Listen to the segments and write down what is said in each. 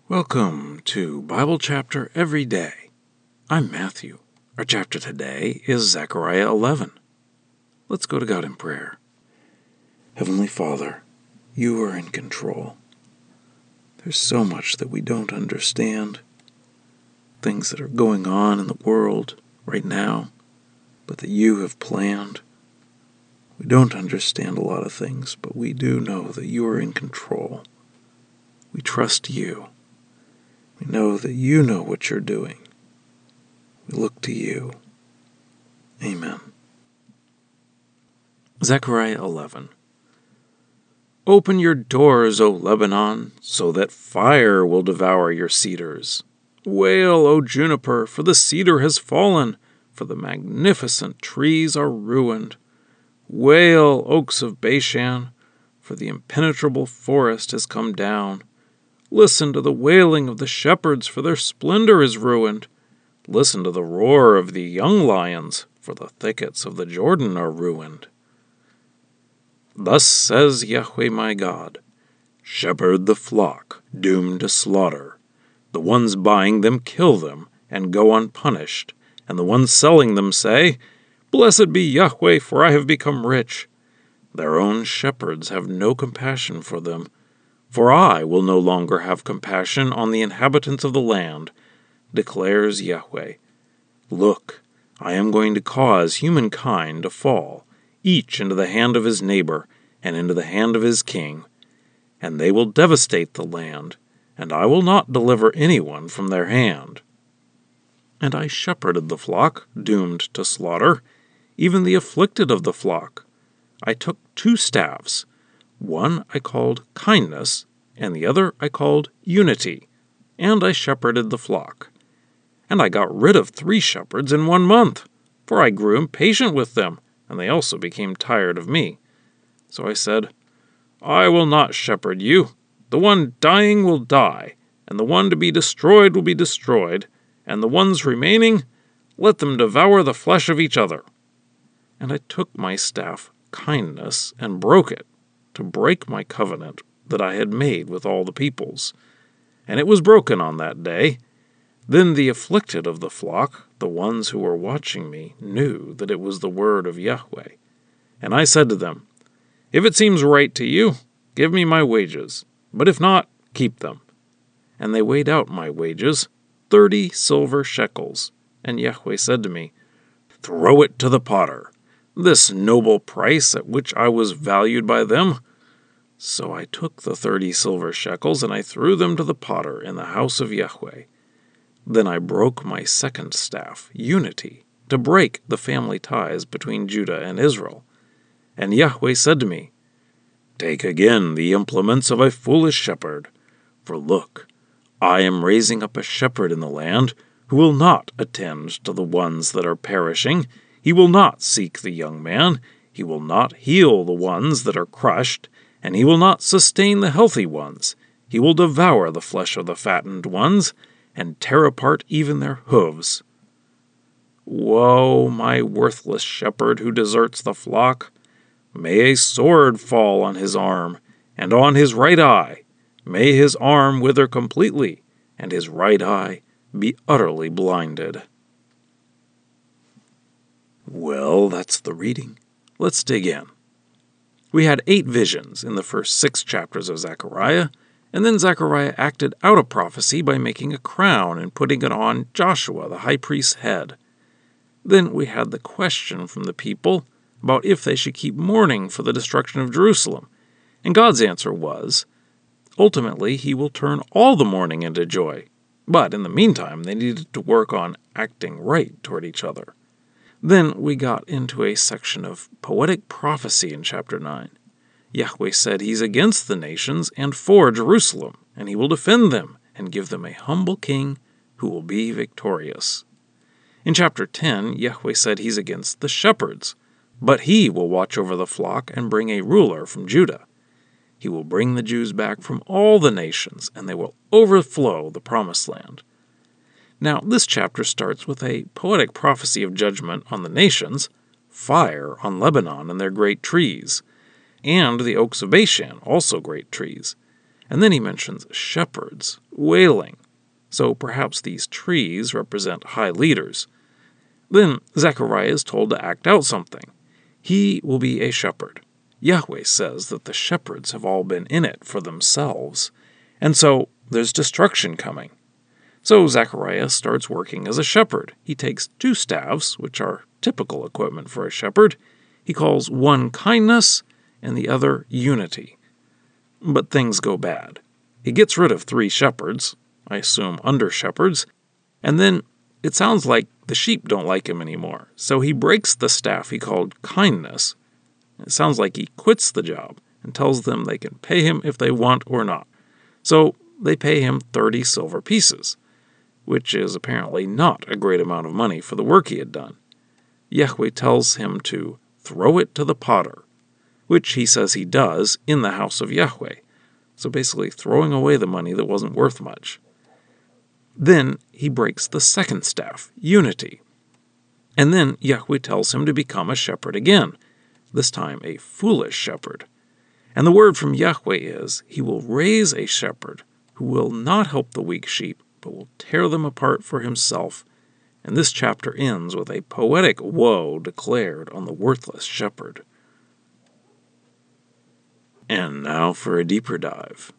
Welcome to Bible Chapter Every Day. I'm Matthew. Our chapter today is Zechariah 11. Let's go to God in prayer. Heavenly Father, you are in control. There's so much that we don't understand, things that are going on in the world right now, but that you have planned. We don't understand a lot of things, but we do know that you are in control. We trust you. We know that you know what you're doing. We look to you. Amen. Zechariah 11. Open your doors, O Lebanon, so that fire will devour your cedars. Wail, O juniper, for the cedar has fallen, for the magnificent trees are ruined. Wail, oaks of Bashan, for the impenetrable forest has come down. Listen to the wailing of the shepherds, for their splendor is ruined. Listen to the roar of the young lions, for the thickets of the Jordan are ruined. Thus says Yahweh my God, shepherd the flock, doomed to slaughter. The ones buying them kill them, and go unpunished, and the ones selling them say, Blessed be Yahweh, for I have become rich. Their own shepherds have no compassion for them. For I will no longer have compassion on the inhabitants of the land, declares Yahweh. Look, I am going to cause humankind to fall, each into the hand of his neighbor, and into the hand of his king. And they will devastate the land, and I will not deliver anyone from their hand. And I shepherded the flock, doomed to slaughter, even the afflicted of the flock. I took 2 staffs. One I called kindness, and the other I called unity, and I shepherded the flock. And I got rid of 3 shepherds in 1 month, for I grew impatient with them, and they also became tired of me. So I said, I will not shepherd you. The one dying will die, and the one to be destroyed will be destroyed, and the ones remaining, let them devour the flesh of each other. And I took my staff, kindness, and broke it, to break my covenant that I had made with all the peoples. And it was broken on that day. Then the afflicted of the flock, the ones who were watching me, knew that it was the word of Yahweh. And I said to them, If it seems right to you, give me my wages, but if not, keep them. And they weighed out my wages, 30 silver shekels. And Yahweh said to me, Throw it to the potter, this noble price at which I was valued by them. So I took the 30 silver shekels, and I threw them to the potter in the house of Yahweh. Then I broke my second staff, unity, to break the family ties between Judah and Israel. And Yahweh said to me, Take again the implements of a foolish shepherd. For look, I am raising up a shepherd in the land who will not attend to the ones that are perishing. He will not seek the young man. He will not heal the ones that are crushed, and he will not sustain the healthy ones. He will devour the flesh of the fattened ones, and tear apart even their hooves. Woe, my worthless shepherd who deserts the flock! May a sword fall on his arm, and on his right eye. May his arm wither completely, and his right eye be utterly blinded. Well, that's the reading. Let's dig in. We had 8 visions in the first 6 chapters of Zechariah, and then Zechariah acted out a prophecy by making a crown and putting it on Joshua, the high priest's head. Then we had the question from the people about if they should keep mourning for the destruction of Jerusalem, and God's answer was, ultimately he will turn all the mourning into joy, but in the meantime they needed to work on acting right toward each other. Then we got into a section of poetic prophecy in chapter 9. Yahweh said he's against the nations and for Jerusalem, and he will defend them and give them a humble king who will be victorious. In chapter 10, Yahweh said he's against the shepherds, but he will watch over the flock and bring a ruler from Judah. He will bring the Jews back from all the nations, and they will overflow the promised land. Now, this chapter starts with a poetic prophecy of judgment on the nations, fire on Lebanon and their great trees, and the oaks of Bashan, also great trees. And then he mentions shepherds, wailing. So perhaps these trees represent high leaders. Then Zechariah is told to act out something. He will be a shepherd. Yahweh says that the shepherds have all been in it for themselves, and so there's destruction coming. So Zechariah starts working as a shepherd. He takes 2 staffs, which are typical equipment for a shepherd. He calls one kindness and the other unity. But things go bad. He gets rid of 3 shepherds, I assume under-shepherds, and then it sounds like the sheep don't like him anymore. So he breaks the staff he called kindness. It sounds like he quits the job and tells them they can pay him if they want or not. So they pay him 30 silver pieces, which is apparently not a great amount of money for the work he had done. Yahweh tells him to throw it to the potter, which he says he does in the house of Yahweh. So basically throwing away the money that wasn't worth much. Then he breaks the 2nd staff, unity. And then Yahweh tells him to become a shepherd again, this time a foolish shepherd. And the word from Yahweh is, he will raise a shepherd who will not help the weak sheep, but will tear them apart for himself. And this chapter ends with a poetic woe declared on the worthless shepherd. And now for a deeper dive.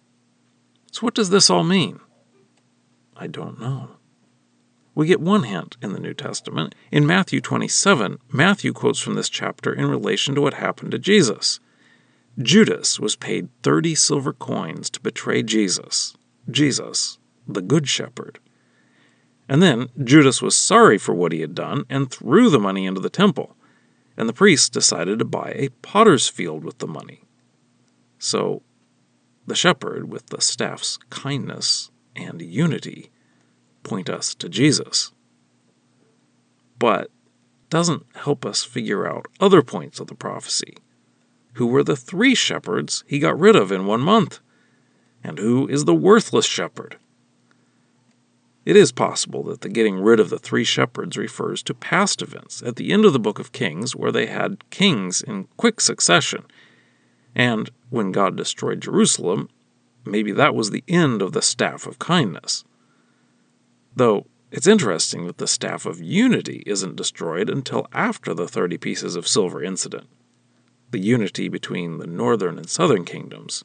So what does this all mean? I don't know. We get one hint in the New Testament. In Matthew 27, Matthew quotes from this chapter in relation to what happened to Jesus. Judas was paid 30 silver coins to betray Jesus. Jesus, the Good Shepherd. And then Judas was sorry for what he had done and threw the money into the temple. And the priests decided to buy a potter's field with the money. So the shepherd with the staff's kindness and unity point us to Jesus. But doesn't help us figure out other points of the prophecy. Who were the 3 shepherds he got rid of in 1 month? And who is the worthless shepherd? It is possible that the getting rid of the 3 shepherds refers to past events at the end of the book of Kings where they had kings in quick succession. And when God destroyed Jerusalem, maybe that was the end of the staff of kindness. Though it's interesting that the staff of unity isn't destroyed until after the 30 pieces of silver incident, the unity between the northern and southern kingdoms.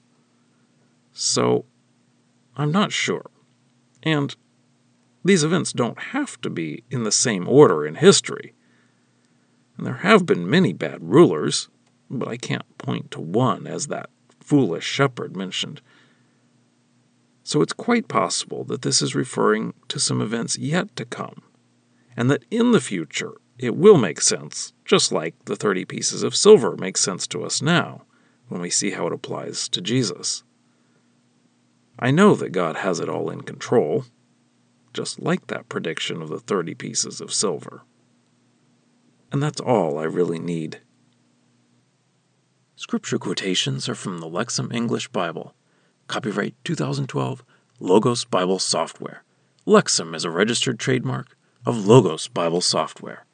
So, I'm not sure. And these events don't have to be in the same order in history. And there have been many bad rulers, but I can't point to one as that foolish shepherd mentioned. So it's quite possible that this is referring to some events yet to come, and that in the future it will make sense, just like the 30 pieces of silver make sense to us now, when we see how it applies to Jesus. I know that God has it all in control, just like that prediction of the 30 pieces of silver. And that's all I really need. Scripture quotations are from the Lexham English Bible. Copyright 2012, Logos Bible Software. Lexham is a registered trademark of Logos Bible Software.